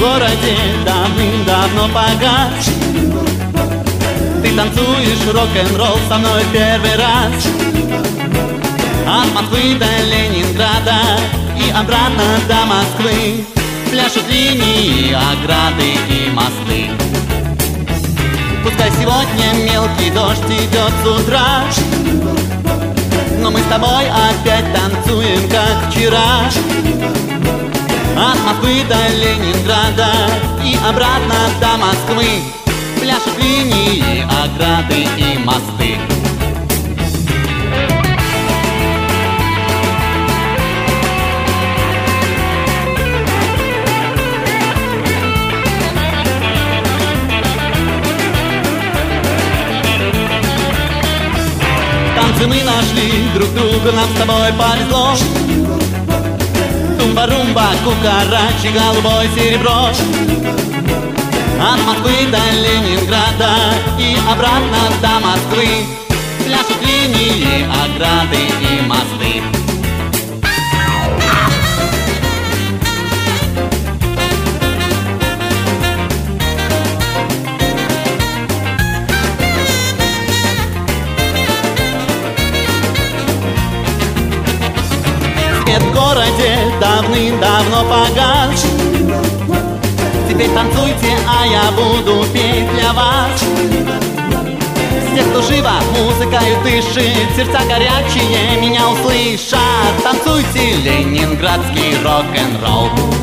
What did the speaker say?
городе давным-давно погас. Ты танцуешь рок-н-ролл со мной первый раз. От Москвы до Ленинграда и обратно до Москвы пляшут линии, ограды и мосты. Пускай сегодня мелкий дождь идет с утра, но мы с тобой опять танцуем, как вчера. От Москвы до Ленинграда и обратно до Москвы пляшут линии, ограды и мосты. Танцы мы нашли друг друга, нам с тобой повезло. Тумба-румба, кукарачи, голубое серебро. От Москвы до Ленинграда и обратно до Москвы пляшут линии, ограды и мосты. Свет в городе давным-давно погас. Теперь танцуйте, а я буду петь для вас. Все, кто живо музыкою дышит, сердца горячие меня услышат. Танцуйте ленинградский рок-н-ролл.